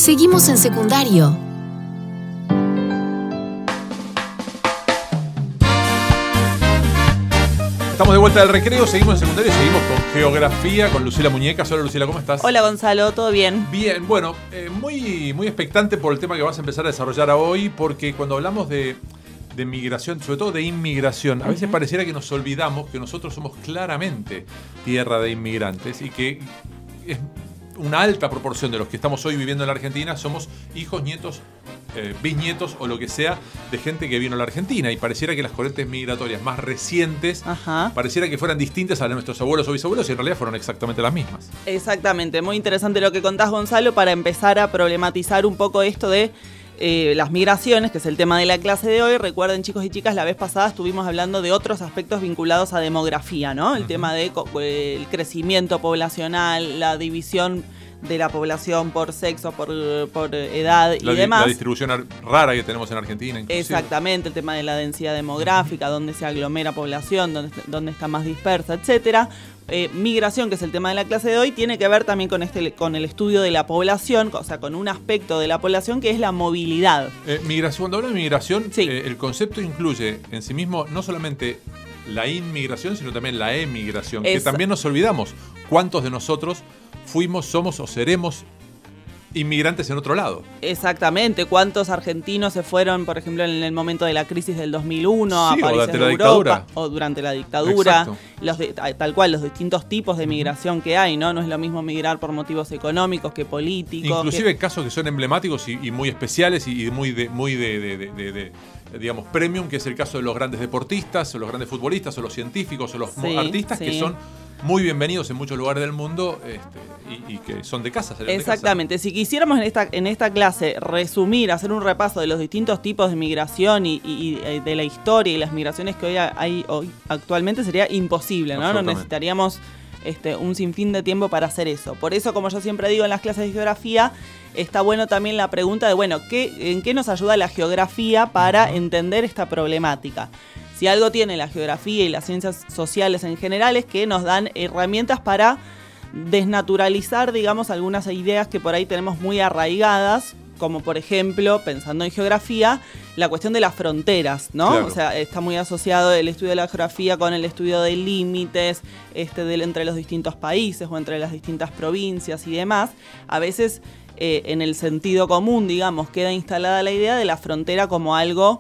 Seguimos en secundario. Estamos de vuelta del recreo, seguimos en secundario y seguimos con geografía, con Lucila Muñecas. Hola Lucila, ¿cómo estás? Hola Gonzalo, ¿todo bien? Bien, bueno, muy expectante por el tema que vas a empezar a desarrollar hoy, porque cuando hablamos de migración, sobre todo de inmigración, a veces pareciera que nos olvidamos que nosotros somos claramente tierra de inmigrantes y que es una alta proporción de los que estamos hoy viviendo en la Argentina somos hijos, nietos, bisnietos o lo que sea de gente que vino a la Argentina, y pareciera que las corrientes migratorias más recientes pareciera que fueran distintas a las de nuestros abuelos o bisabuelos, y en realidad fueron exactamente las mismas. Exactamente, muy interesante lo que contás, Gonzalo, para empezar a problematizar un poco esto de las migraciones, que es el tema de la clase de hoy. Recuerden, chicos y chicas, la vez pasada estuvimos hablando de otros aspectos vinculados a demografía, ¿no? El tema de el crecimiento poblacional, la división de la población por sexo, por edad y demás. La distribución rara que tenemos en Argentina, inclusive. Exactamente, el tema de la densidad demográfica, dónde se aglomera población, dónde está más dispersa, etcétera. Migración, que es el tema de la clase de hoy, tiene que ver también con el estudio de la población, o sea, con un aspecto de la población que es la movilidad. Migración, cuando hablo de migración, sí. El concepto incluye en sí mismo no solamente la inmigración, sino también la emigración, que también nos olvidamos cuántos de nosotros fuimos, somos o seremos inmigrantes en otro lado. Exactamente. ¿Cuántos argentinos se fueron, por ejemplo, en el momento de la crisis del 2001 a países de Europa o durante la dictadura? Tal cual, los distintos tipos de migración que hay, ¿no? No es lo mismo migrar por motivos económicos que políticos. Inclusive casos que son emblemáticos y muy especiales y muy de digamos, premium, que es el caso de los grandes deportistas, o los grandes futbolistas, o los científicos, o los artistas, que son muy bienvenidos en muchos lugares del mundo y que son de casa. Exactamente. Si quisiéramos en esta clase resumir, hacer un repaso de los distintos tipos de migración y de la historia y las migraciones que hay hoy actualmente, sería imposible, ¿no? No necesitaríamos un sinfín de tiempo para hacer eso. Por eso, como yo siempre digo en las clases de geografía, está bueno también la pregunta de, bueno, ¿en qué nos ayuda la geografía para entender esta problemática? Si algo tiene la geografía y las ciencias sociales en general es que nos dan herramientas para desnaturalizar, digamos, algunas ideas que por ahí tenemos muy arraigadas, como por ejemplo, pensando en geografía, la cuestión de las fronteras, ¿no? Claro. O sea, está muy asociado el estudio de la geografía con el estudio de límites entre los distintos países o entre las distintas provincias y demás. A veces, en el sentido común, digamos, queda instalada la idea de la frontera como algo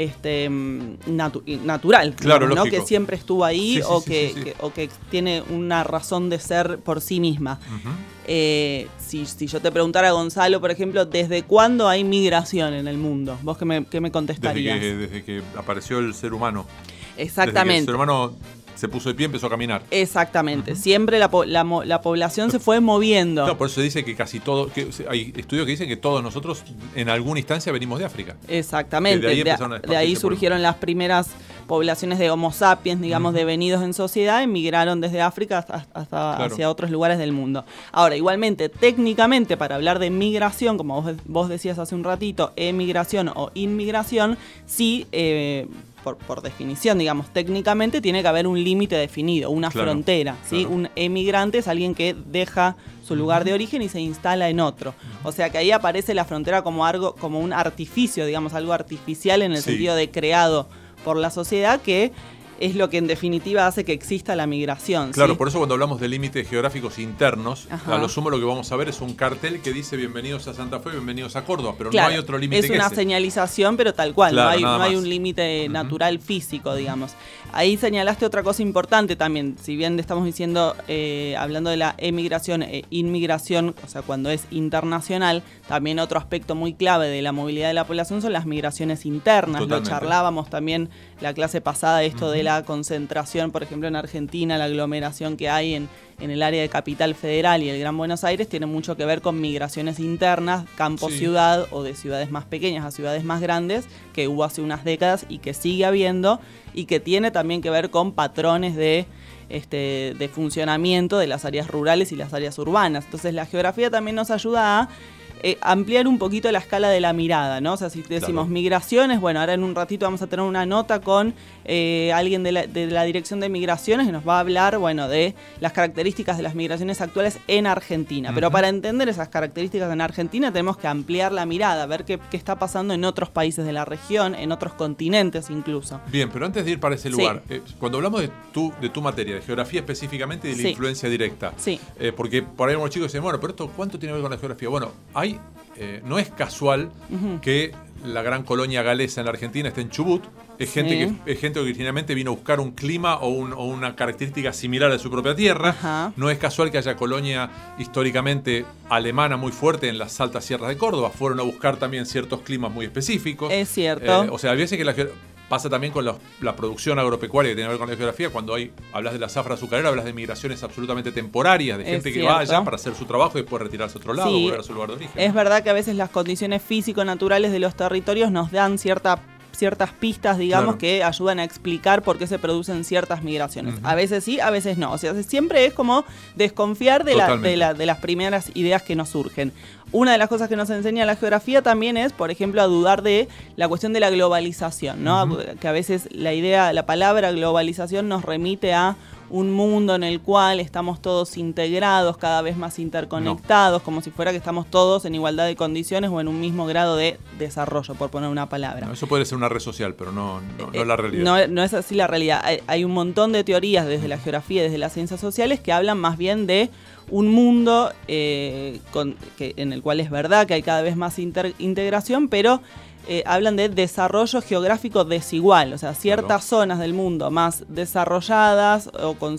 natural, claro, ¿no? Que siempre estuvo ahí o que tiene una razón de ser por sí misma. Si yo te preguntara, Gonzalo, por ejemplo, ¿desde cuándo hay migración en el mundo? ¿Vos qué me contestarías? Desde que apareció el ser humano. Exactamente. Desde que el ser humano se puso de pie y empezó a caminar. Exactamente. Siempre la población se fue moviendo. Claro, por eso dice que casi todo, hay estudios que dicen que todos nosotros en alguna instancia venimos de África. Exactamente. De ahí surgieron las primeras poblaciones de Homo sapiens, digamos, devenidos en sociedad, emigraron desde África hasta hacia otros lugares del mundo. Ahora, igualmente, técnicamente, para hablar de migración, como vos decías hace un ratito, emigración o inmigración, sí, por definición, digamos, técnicamente tiene que haber un límite definido, una frontera, ¿sí? Claro. Un emigrante es alguien que deja su lugar de origen y se instala en otro. O sea que ahí aparece la frontera como un artificio, digamos, algo artificial en el sentido de creado por la sociedad, que es lo que en definitiva hace que exista la migración. Claro, ¿sí? Por eso cuando hablamos de límites geográficos internos, a lo sumo lo que vamos a ver es un cartel que dice bienvenidos a Santa Fe, bienvenidos a Córdoba, pero no hay otro límite que ese. Es una señalización, pero tal cual, claro, no hay un límite natural físico, digamos. Ahí señalaste otra cosa importante también, si bien estamos diciendo, hablando de la emigración e inmigración, o sea, cuando es internacional, también otro aspecto muy clave de la movilidad de la población son las migraciones internas. Totalmente. Lo charlábamos también la clase pasada, esto de la concentración, por ejemplo, en Argentina, la aglomeración que hay en el área de Capital Federal y el Gran Buenos Aires tiene mucho que ver con migraciones internas, campo-ciudad o de ciudades más pequeñas a ciudades más grandes, que hubo hace unas décadas y que sigue habiendo, y que tiene también que ver con patrones de funcionamiento de las áreas rurales y las áreas urbanas. Entonces la geografía también nos ayuda a ampliar un poquito la escala de la mirada, ¿no? O sea, si decimos migraciones, bueno, ahora en un ratito vamos a tener una nota con alguien de la Dirección de Migraciones que nos va a hablar, bueno, de las características de las migraciones actuales en Argentina. Pero para entender esas características en Argentina tenemos que ampliar la mirada, ver qué está pasando en otros países de la región, en otros continentes incluso. Bien, pero antes de ir para ese lugar, cuando hablamos de tu materia, de geografía específicamente y de la influencia directa, porque por ahí algunos chicos dicen, bueno, pero esto ¿cuánto tiene que ver con la geografía? Bueno, no es casual que la gran colonia galesa en la Argentina esté en Chubut. Es gente que originalmente vino a buscar un clima o una característica similar a su propia tierra. Ajá. No es casual que haya colonia históricamente alemana muy fuerte en las altas sierras de Córdoba. Fueron a buscar también ciertos climas muy específicos. Es cierto. O sea, a veces que pasa también con la producción agropecuaria que tiene que ver con la geografía. Cuando hablas de la zafra azucarera, hablas de migraciones absolutamente temporarias, de gente que va allá para hacer su trabajo y después retirarse a otro lado, volver a su lugar de origen. Es verdad que a veces las condiciones físico-naturales de los territorios nos dan ciertas pistas, digamos, que ayudan a explicar por qué se producen ciertas migraciones. A veces sí, a veces no. O sea, siempre es como desconfiar de las primeras ideas que nos surgen. Una de las cosas que nos enseña la geografía también es, por ejemplo, a dudar de la cuestión de la globalización, ¿no? Que a veces la palabra globalización nos remite a un mundo en el cual estamos todos integrados, cada vez más interconectados, como si fuera que estamos todos en igualdad de condiciones o en un mismo grado de desarrollo, por poner una palabra. No, eso puede ser una red social, pero no la realidad. No es así la realidad. Hay un montón de teorías desde la geografía y desde las ciencias sociales que hablan más bien de un mundo en el cual es verdad que hay cada vez más integración, pero hablan de desarrollo geográfico desigual, o sea, ciertas zonas del mundo más desarrolladas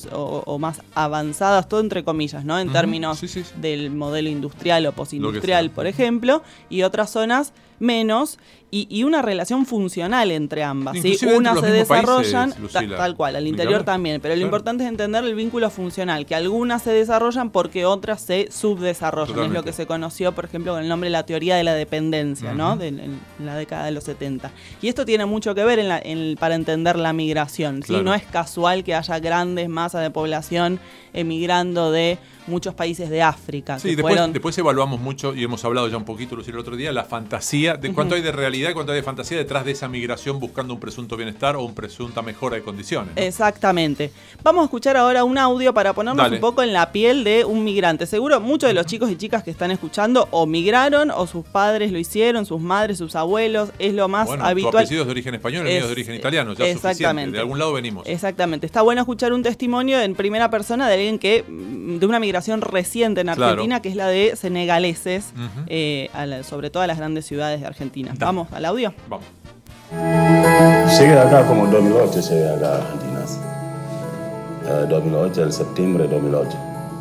o más avanzadas, todo entre comillas, ¿no? En términos del modelo industrial o postindustrial, por ejemplo, y otras zonas menos, y una relación funcional entre ambas. ¿Sí? Unas se desarrollan tal cual, al interior también, pero lo importante es entender el vínculo funcional, que algunas se desarrollan porque otras se subdesarrollan. Totalmente. Es lo que se conoció, por ejemplo, con el nombre de la teoría de la dependencia, ¿no? En la década de los 70. Y esto tiene mucho que ver para entender la migración. ¿Sí? No es casual que haya grandes masas de población emigrando de muchos países de África. Sí, después evaluamos mucho, y hemos hablado ya un poquito, Lucía, el otro día, la fantasía, de cuánto hay de realidad y cuánto hay de fantasía detrás de esa migración buscando un presunto bienestar o una presunta mejora de condiciones, ¿no? Exactamente. Vamos a escuchar ahora un audio para ponernos un poco en la piel de un migrante. Seguro muchos de los chicos y chicas que están escuchando o migraron o sus padres lo hicieron, sus madres, sus abuelos, es lo más habitual. Tu apellido es de origen español, el mío es de origen italiano, ya es suficiente, de algún lado venimos. Exactamente. Está bueno escuchar un testimonio en primera persona de alguien de una migración reciente en Argentina, que es la de senegaleses, sobre todo a las grandes ciudades de Argentina. Vamos al audio. Vamos. Llegué acá como en 2008, llegué acá a Argentina. 2008, el septiembre de 2008.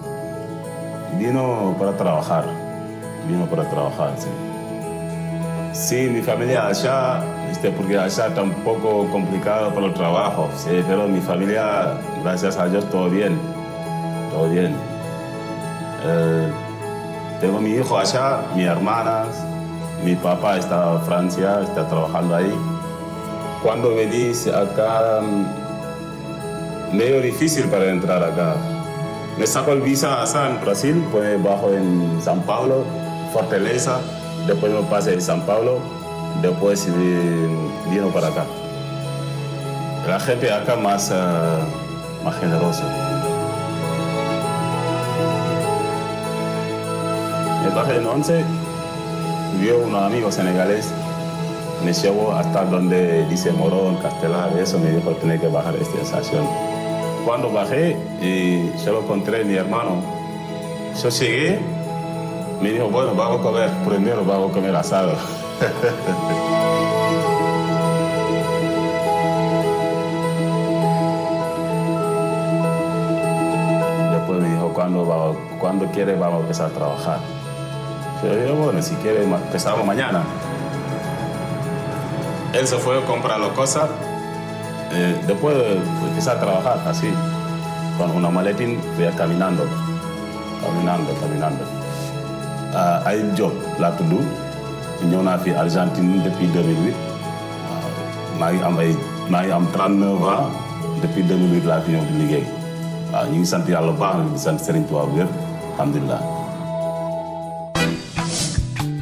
Vino para trabajar, sí. Sí, mi familia allá, porque allá está un poco complicado por el trabajo, sí, pero mi familia, gracias a Dios, todo bien. Tengo mi hijo allá, mis hermanas, mi papá está en Francia, está trabajando ahí. Cuando venís acá, medio difícil para entrar acá. Me saco el visa allá en Brasil, pues bajo en San Pablo, Fortaleza, después me pasé en San Pablo, después vino para acá. La gente acá más generosa. Me bajé en 11, vio unos amigos senegaleses, me llevó hasta donde dice Morón, Castelar, eso me dijo, tenés que bajar esta estación. Cuando bajé, yo lo encontré mi hermano. Yo llegué, me dijo, bueno, vamos a comer, primero vamos a comer asado. Después me dijo, cuando quiere vamos a empezar a trabajar. Yo le digo, bueno, si quiere empezamos mañana. Él se fue a comprar las cosas. Después de empezar a trabajar así, con una maletín, fui caminando. Hay un job, là tout doux. Ñëw naa fi Argentine depuis 2008. maa ngi am 39 ans depuis 2008 laa fi ñëw di liggéey. waaw ñu ngi sant yàlla bu baax di sant Serigne Touba bu wér alhamdulilah.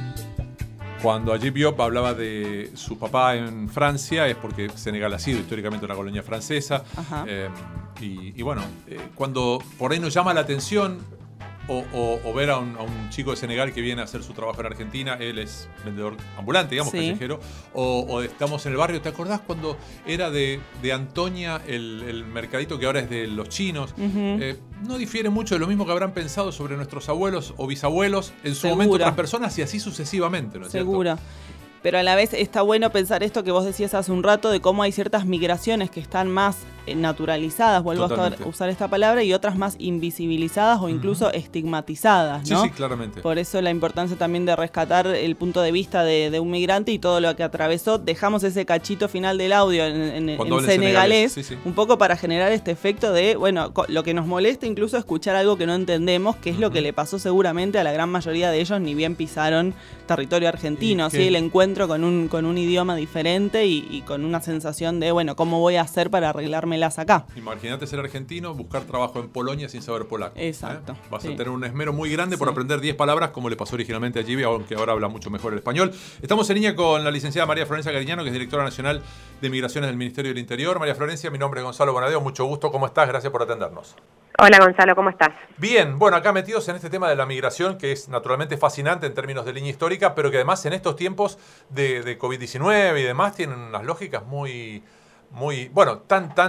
Cuando Ajib Diop hablaba de su papá en Francia, es porque Senegal ha sido históricamente una colonia francesa. Y bueno, cuando por ahí nos llama la atención o ver a un chico de Senegal que viene a hacer su trabajo en Argentina, él es vendedor ambulante, digamos, callejero, o estamos en el barrio, ¿te acordás cuando era de Antonia el mercadito que ahora es de los chinos? No difiere mucho de lo mismo que habrán pensado sobre nuestros abuelos o bisabuelos en su momento otras personas y así sucesivamente, ¿no es cierto? Seguro. Pero a la vez está bueno pensar esto que vos decías hace un rato, de cómo hay ciertas migraciones que están más naturalizadas, vuelvo a usar esta palabra, y otras más invisibilizadas o incluso estigmatizadas, ¿no? Sí, claramente. Por eso la importancia también de rescatar el punto de vista de un migrante y todo lo que atravesó. Dejamos ese cachito final del audio en senegalés, un poco para generar este efecto de, bueno, lo que nos molesta incluso escuchar algo que no entendemos, que es lo que le pasó seguramente a la gran mayoría de ellos, ni bien pisaron territorio argentino, ¿sí? El encuentro con un idioma diferente y con una sensación de, bueno, ¿cómo voy a hacer para arreglármelas acá? Imagínate ser argentino, buscar trabajo en Polonia sin saber polaco. Exacto. Vas a tener un esmero muy grande por aprender 10 palabras, como le pasó originalmente a Gibi, aunque ahora habla mucho mejor el español. Estamos en línea con la licenciada María Florencia Cariñano, que es directora nacional de Migraciones del Ministerio del Interior. María Florencia, mi nombre es Gonzalo Bonadeo, mucho gusto, ¿cómo estás? Gracias por atendernos. Hola Gonzalo, ¿cómo estás? Bien, bueno, acá metidos en este tema de la migración, que es naturalmente fascinante en términos de línea histórica, pero que además en estos tiempos de COVID-19 y demás tienen unas lógicas muy, bueno,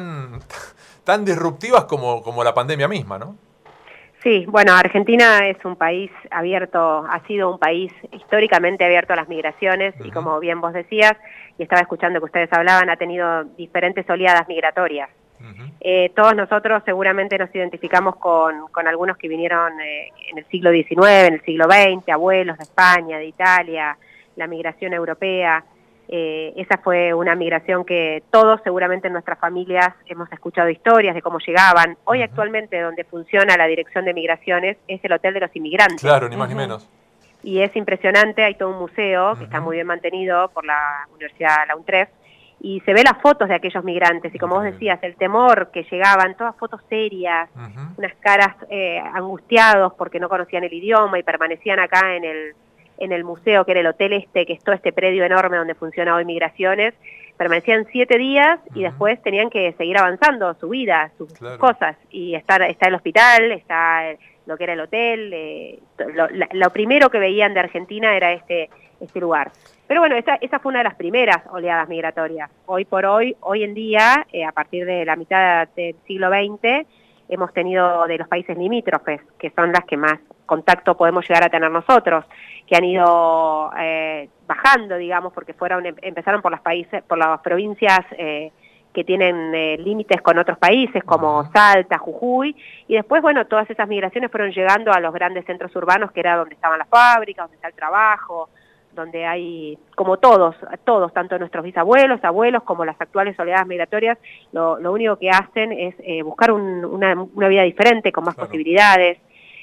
tan disruptivas como la pandemia misma, ¿no? Sí, bueno, Argentina es un país abierto, ha sido un país históricamente abierto a las migraciones y como bien vos decías, y estaba escuchando que ustedes hablaban, ha tenido diferentes oleadas migratorias. Todos nosotros seguramente nos identificamos con algunos que vinieron en el siglo XIX, en el siglo XX, abuelos de España, de Italia, la migración europea. Esa fue una migración que todos seguramente en nuestras familias hemos escuchado historias de cómo llegaban. Hoy actualmente donde funciona la Dirección de Migraciones es el Hotel de los Inmigrantes. Claro, ni más ni menos. Y es impresionante, hay todo un museo que está muy bien mantenido por la Universidad La UNTREF, y se ve las fotos de aquellos migrantes, y como vos decías, el temor que llegaban, todas fotos serias, unas caras angustiados porque no conocían el idioma y permanecían acá en el museo, que era el hotel que es todo este predio enorme donde funciona hoy Migraciones, permanecían 7 días y después tenían que seguir avanzando su vida, sus cosas, y está el hospital, está lo que era el hotel, lo primero que veían de Argentina era este lugar. Pero bueno, esa fue una de las primeras oleadas migratorias. Hoy por hoy, hoy en día, a partir de la mitad del siglo XX, hemos tenido de los países limítrofes, que son las que más contacto podemos llegar a tener nosotros, que han ido bajando, digamos, porque empezaron por las provincias que tienen límites con otros países, como Salta, Jujuy, y después, bueno, todas esas migraciones fueron llegando a los grandes centros urbanos, que era donde estaban las fábricas, donde está el trabajo, donde hay, como todos, tanto nuestros bisabuelos, abuelos, como las actuales oleadas migratorias, lo único que hacen es buscar una vida diferente, con más posibilidades,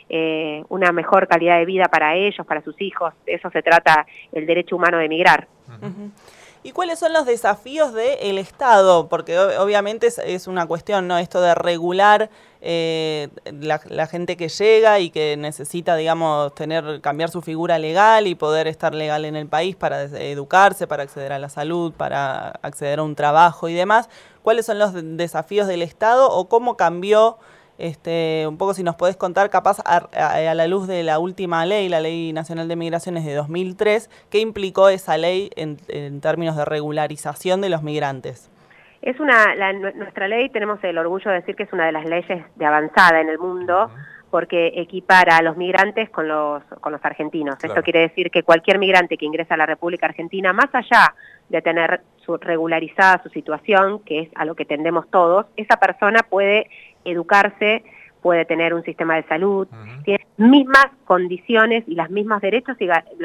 una mejor calidad de vida para ellos, para sus hijos. De eso se trata el derecho humano de emigrar. ¿Y cuáles son los desafíos del Estado? Porque obviamente es una cuestión, ¿no? Esto de regular la gente que llega y que necesita, digamos, cambiar su figura legal y poder estar legal en el país para educarse, para acceder a la salud, para acceder a un trabajo y demás. ¿Cuáles son los desafíos del Estado o cómo cambió? Un poco si nos podés contar, capaz a la luz de la última ley, la Ley Nacional de Migraciones de 2003, ¿qué implicó esa ley en términos de regularización de los migrantes? Es nuestra ley, tenemos el orgullo de decir que es una de las leyes de avanzada en el mundo, porque equipara a los migrantes con los argentinos. Claro. Esto quiere decir que cualquier migrante que ingresa a la República Argentina, más allá de tener regularizada su situación, que es a lo que tendemos todos, esa persona puede educarse, puede tener un sistema de salud, tiene las mismas condiciones y los mismos derechos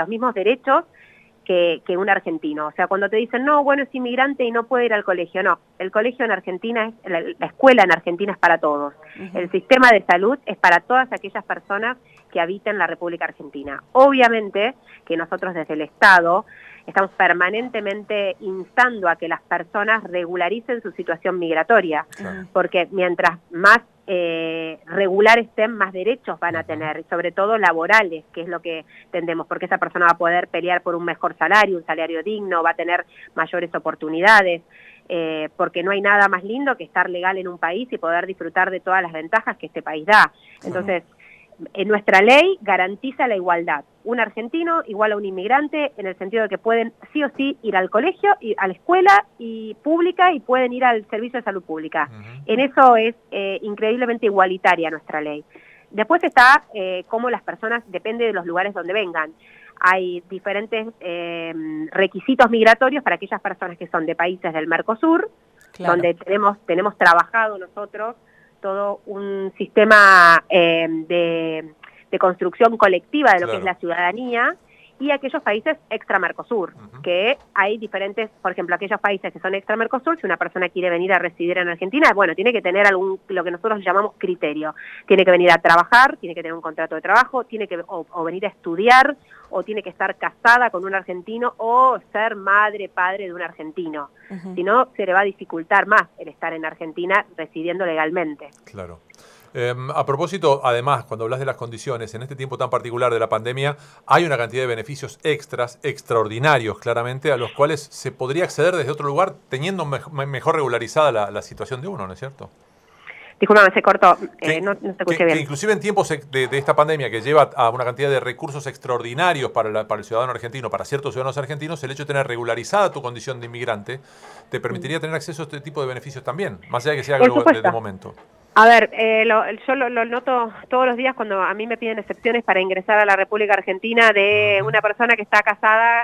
que un argentino. O sea, cuando te dicen, no, bueno, es inmigrante y no puede ir al colegio, no. El colegio en Argentina, la escuela en Argentina es para todos. El sistema de salud es para todas aquellas personas que habitan la República Argentina. Obviamente que nosotros desde el Estado estamos permanentemente instando a que las personas regularicen su situación migratoria, porque mientras más regular estén, más derechos van a tener, sobre todo laborales, que es lo que tendemos, porque esa persona va a poder pelear por un mejor salario, un salario digno, va a tener mayores oportunidades, porque no hay nada más lindo que estar legal en un país y poder disfrutar de todas las ventajas que este país da. Entonces, nuestra ley garantiza la igualdad. Un argentino igual a un inmigrante, en el sentido de que pueden sí o sí ir al colegio, ir a la escuela y pública, y pueden ir al servicio de salud pública. En eso es increíblemente igualitaria nuestra ley. Después está cómo las personas, depende de los lugares donde vengan. Hay diferentes requisitos migratorios para aquellas personas que son de países del Mercosur, donde tenemos trabajado nosotros todo un sistema de construcción colectiva de lo que es la ciudadanía, y aquellos países extra-Mercosur, que hay diferentes, por ejemplo, aquellos países que son extra-Mercosur, si una persona quiere venir a residir en Argentina, bueno, tiene que tener lo que nosotros llamamos criterio. Tiene que venir a trabajar, tiene que tener un contrato de trabajo, tiene que o venir a estudiar, o tiene que estar casada con un argentino, o ser madre, padre de un argentino. Si no, se le va a dificultar más el estar en Argentina residiendo legalmente. Claro. A propósito, además, cuando hablas de las condiciones, en este tiempo tan particular de la pandemia, hay una cantidad de beneficios extraordinarios, claramente, a los cuales se podría acceder desde otro lugar, teniendo mejor regularizada la situación de uno, ¿no es cierto? Disculpame, se cortó, no te escuché bien. Que inclusive en tiempos de esta pandemia, que lleva a una cantidad de recursos extraordinarios para el ciudadano argentino, para ciertos ciudadanos argentinos, el hecho de tener regularizada tu condición de inmigrante te permitiría tener acceso a este tipo de beneficios también, más allá de que sea algo de momento. A ver, yo lo noto todos los días cuando a mí me piden excepciones para ingresar a la República Argentina, de una persona que está casada,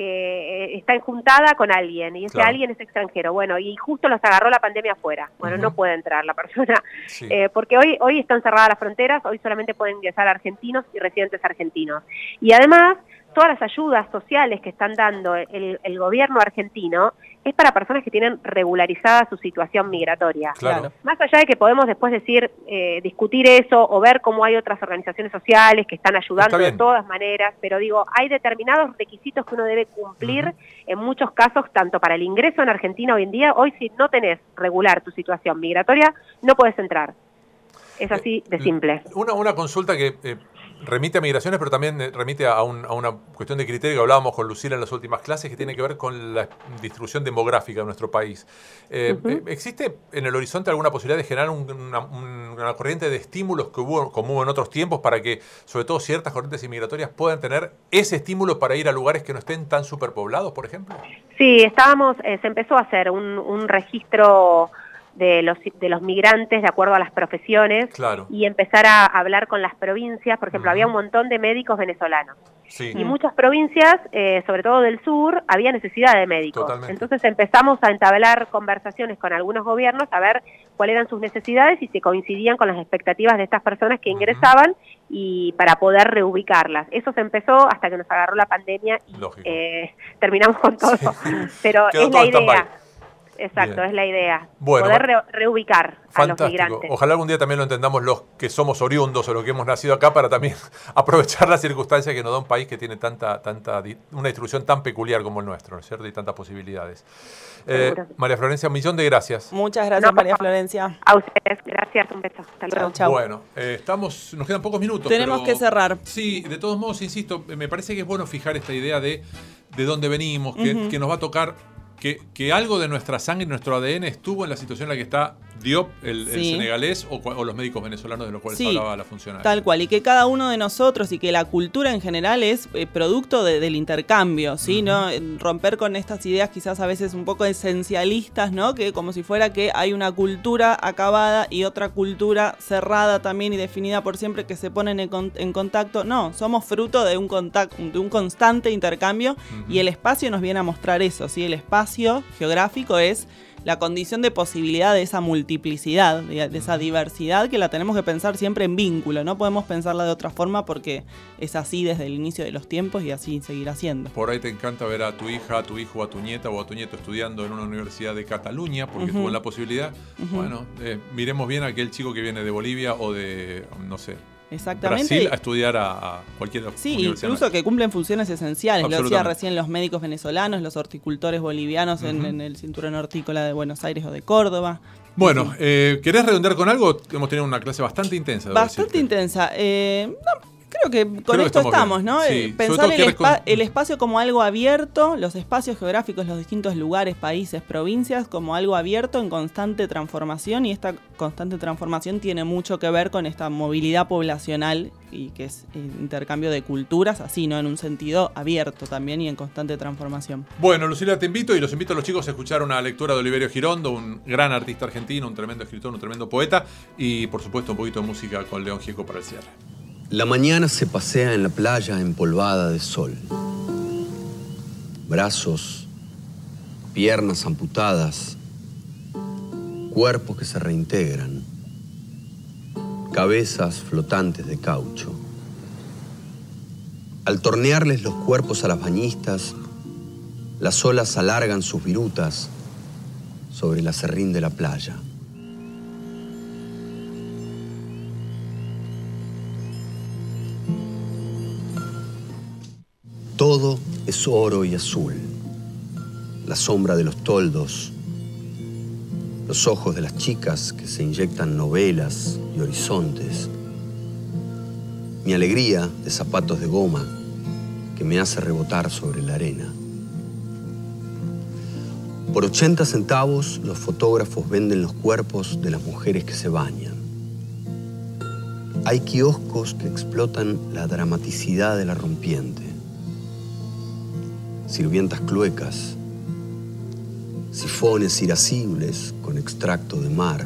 que está enjuntada con alguien, y ese alguien es extranjero. Bueno, y justo los agarró la pandemia afuera. Bueno, no puede entrar la persona, porque hoy están cerradas las fronteras, hoy solamente pueden ingresar argentinos y residentes argentinos. Y además, todas las ayudas sociales que están dando el gobierno argentino es para personas que tienen regularizada su situación migratoria. Claro. Más allá de que podemos después discutir eso, o ver cómo hay otras organizaciones sociales que están ayudando de todas maneras, pero digo, hay determinados requisitos que uno debe cumplir en muchos casos, tanto para el ingreso en Argentina hoy en día. Hoy, si no tenés regular tu situación migratoria, no podés entrar. Es así de simple. Una consulta que remite a migraciones, pero también remite a una cuestión de criterio que hablábamos con Lucila en las últimas clases, que tiene que ver con la distribución demográfica de nuestro país. ¿Existe en el horizonte alguna posibilidad de generar una corriente de estímulos como hubo en otros tiempos, para que sobre todo ciertas corrientes inmigratorias puedan tener ese estímulo para ir a lugares que no estén tan superpoblados, por ejemplo? Sí, se empezó a hacer un registro de los migrantes de acuerdo a las profesiones, y empezar a hablar con las provincias. Por ejemplo, había un montón de médicos venezolanos, y muchas provincias, sobre todo del sur, había necesidad de médicos. Entonces empezamos a entablar conversaciones con algunos gobiernos a ver cuáles eran sus necesidades y si coincidían con las expectativas de estas personas que ingresaban, y para poder reubicarlas. Eso se empezó hasta que nos agarró la pandemia y terminamos con todo. Pero es la idea. Exacto, es la idea. Bueno, poder reubicar a los migrantes. Ojalá algún día también lo entendamos los que somos oriundos o los que hemos nacido acá, para también aprovechar las circunstancias que nos da un país que tiene una distribución tan peculiar como el nuestro, ¿no es cierto? Y tantas posibilidades. María Florencia, un millón de gracias. Muchas gracias, María Florencia. A ustedes, gracias, un beso. Hasta luego. Chau. Bueno, nos quedan pocos minutos. Tenemos que cerrar. Sí, de todos modos, insisto, me parece que es bueno fijar esta idea de dónde venimos, que nos va a tocar. Que algo de nuestra sangre y nuestro ADN estuvo en la situación en la que está Diop, el senegalés, o los médicos venezolanos de los cuales hablaba la funcionaria. Tal cual, y que cada uno de nosotros y que la cultura en general es producto del intercambio, ¿sí? ¿No? Romper con estas ideas quizás a veces un poco esencialistas, ¿no? Que como si fuera que hay una cultura acabada y otra cultura cerrada también y definida por siempre, que se ponen en contacto. No, somos fruto de un constante intercambio, y el espacio nos viene a mostrar eso, ¿sí? El espacio geográfico es la condición de posibilidad de esa multiplicidad, de esa diversidad, que la tenemos que pensar siempre en vínculo. No podemos pensarla de otra forma, porque es así desde el inicio de los tiempos y así seguirá siendo. Por ahí te encanta ver a tu hija, a tu hijo, a tu nieta o a tu nieto estudiando en una universidad de Cataluña, porque tuvo la posibilidad. Bueno, miremos bien a aquel chico que viene de Bolivia o de, no sé, Exactamente. Brasil a estudiar a cualquier universidad. Incluso que cumplen funciones esenciales. Lo decía recién los médicos venezolanos, los horticultores bolivianos en el cinturón hortícola de Buenos Aires o de Córdoba. Bueno, ¿querés redondear con algo? Hemos tenido una clase bastante intensa. Bastante intensa. Creo que con esto estamos, ¿no? Sí. Pensar el espacio como algo abierto, los espacios geográficos, los distintos lugares, países, provincias, como algo abierto en constante transformación, y esta constante transformación tiene mucho que ver con esta movilidad poblacional y que es intercambio de culturas, así, ¿no? En un sentido abierto también y en constante transformación. Bueno, Lucila, te invito y los invito a los chicos a escuchar una lectura de Oliverio Girondo, un gran artista argentino, un tremendo escritor, un tremendo poeta, y por supuesto un poquito de música con León Gieco para el cierre. La mañana se pasea en la playa empolvada de sol. Brazos, piernas amputadas, cuerpos que se reintegran, cabezas flotantes de caucho. Al tornearles los cuerpos a las bañistas, las olas alargan sus virutas sobre el aserrín de la playa. Todo es oro y azul. La sombra de los toldos, los ojos de las chicas que se inyectan novelas y horizontes, mi alegría de zapatos de goma que me hace rebotar sobre la arena. Por 80 centavos, los fotógrafos venden los cuerpos de las mujeres que se bañan. Hay kioscos que explotan la dramaticidad de la rompiente. Sirvientas cluecas, sifones irascibles con extracto de mar,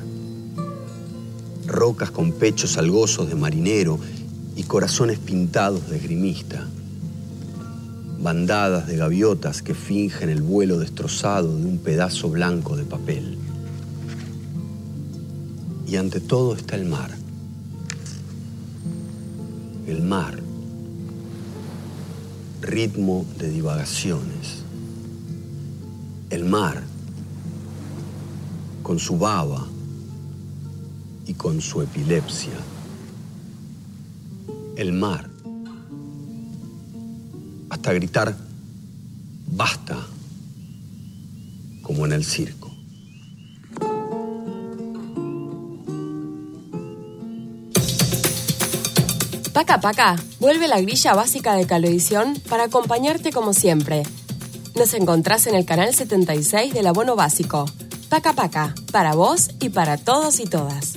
rocas con pechos algosos de marinero y corazones pintados de esgrimista, bandadas de gaviotas que fingen el vuelo destrozado de un pedazo blanco de papel. Y ante todo está el mar. El mar. Ritmo de divagaciones. El mar, con su baba y con su epilepsia. El mar, hasta gritar basta, como en el circo. Paca Paca, vuelve la grilla básica de Cablevisión para acompañarte como siempre. Nos encontrás en el canal 76 del abono básico. Paca Paca, para vos y para todos y todas.